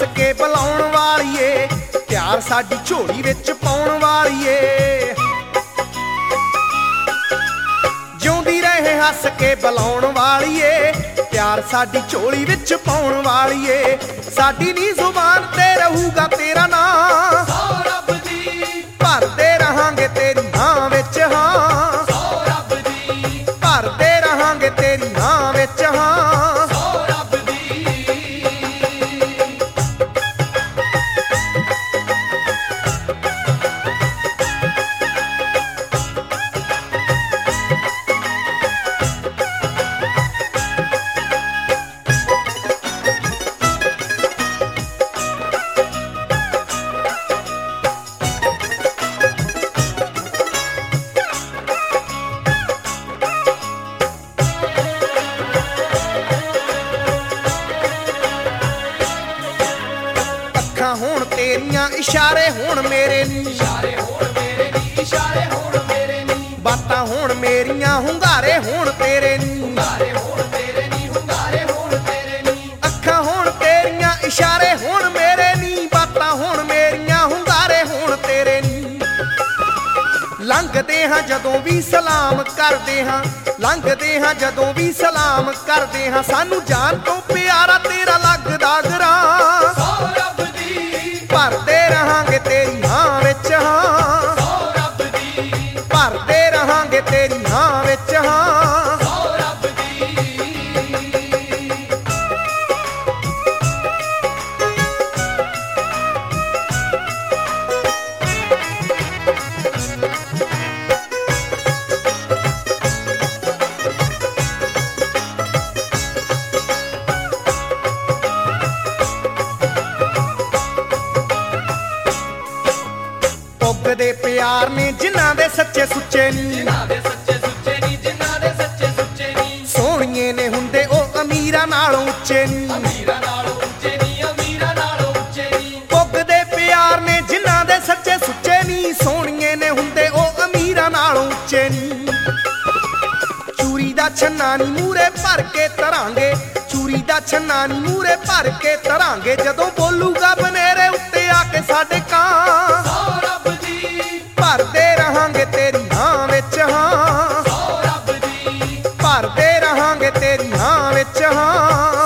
हस के बुलाउण वालीए, प्यार साडी झोली विच पाउण वालीए। जिउंदी रहे हस के बुलाउण वालीए, प्यार साडी झोली विच पाउण वालीए। साडी नी जुबान ते रहूगा तेरा नाम, भरदे रहांगे तेरी हां विच हां, भरदे रहांगे तेरी हां विच हां। होण तेरियां इशारे होण मेरे नी, इशारे होण मेरे नी, इशारे होण मेरे नी। बातां होण मेरियां हुंगारे होण तेरे नी, हुंगारे होण तेरे नी, हुंगारे होण तेरे नी। अखां होण तेरियां इशारे होण मेरे नी, बातां होण मेरियां हुंगारे होण तेरे नी। लंघदे हां जदों भी सलाम करदे हां, लंघदे हां जदों भी सलाम करदे हां। सानू जान तो प्यारा तेरा लगदा गरां, भरदे रहांगे तेरी हां विच हां, भरदे रहांगे तेरी हां विच हां। पुगदे प्यार ने जिन्हां दे सच्चे सुच्चे नी, जिन्हां दे सच्चे सुच्चे नी, जिन्हां दे सच्चे सुच्चे नी। सोहणीए ने हुंदे ओ अमीरां नालों उच्चे नी, अमीरां नालों उच्चे नी, अमीरां नालों उच्चे नी। पुगदे प्यार ने जिन्हां दे सच्चे सुच्चे नी, सोहणीए ने हुंदे ओ अमीरां नालों उच्चे नी। चूरी दा छन्ना नी मूरे भर के धरांगे, चूरी दा छन्ना नी मूरे भर के धरांगे। जदों बोलूगा बनेरे उत्ते आके साडे कां, भरदे रहांगे तेरी हां विच हां, भरदे रहांगे तेरी हां विच हां।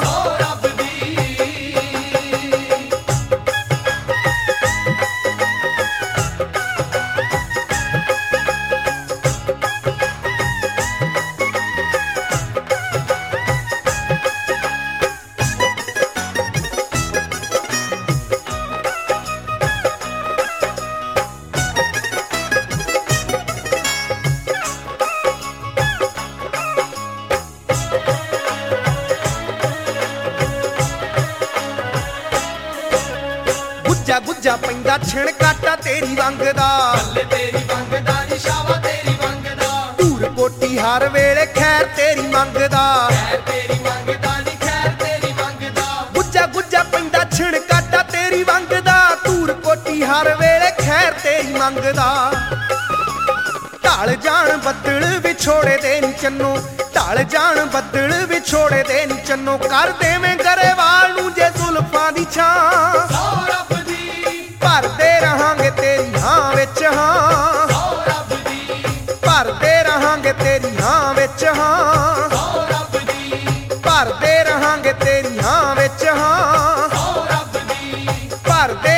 गुज्जा गुज्जा पैंदा छिण काटा तेरी वंग दा, तेरी वंग दा निशावा तेरी वंग दा। धूर कोटी हर वेले खैर तेरी मंगदा, तेरी वंग दा नी खैर तेरी वंग दा। गुज्जा गुज्जा पैंदा छिण काटा तेरी वंग दा, धूर कोटी हर वेले खैर तेरी मंगदा। ढल जान बदल विछोड़े दे नी चन्नो, ढल जान बदल विछोड़े दे नी चन्नो। कर देवें गरेवाल नूं जे जुल्फां दी छां, भरदे रहांगे तेरी हां विच हां, भरदे रहांगे तेरी हां विच हां, भरदे रहांगे तेरी हां विच हां, भरदे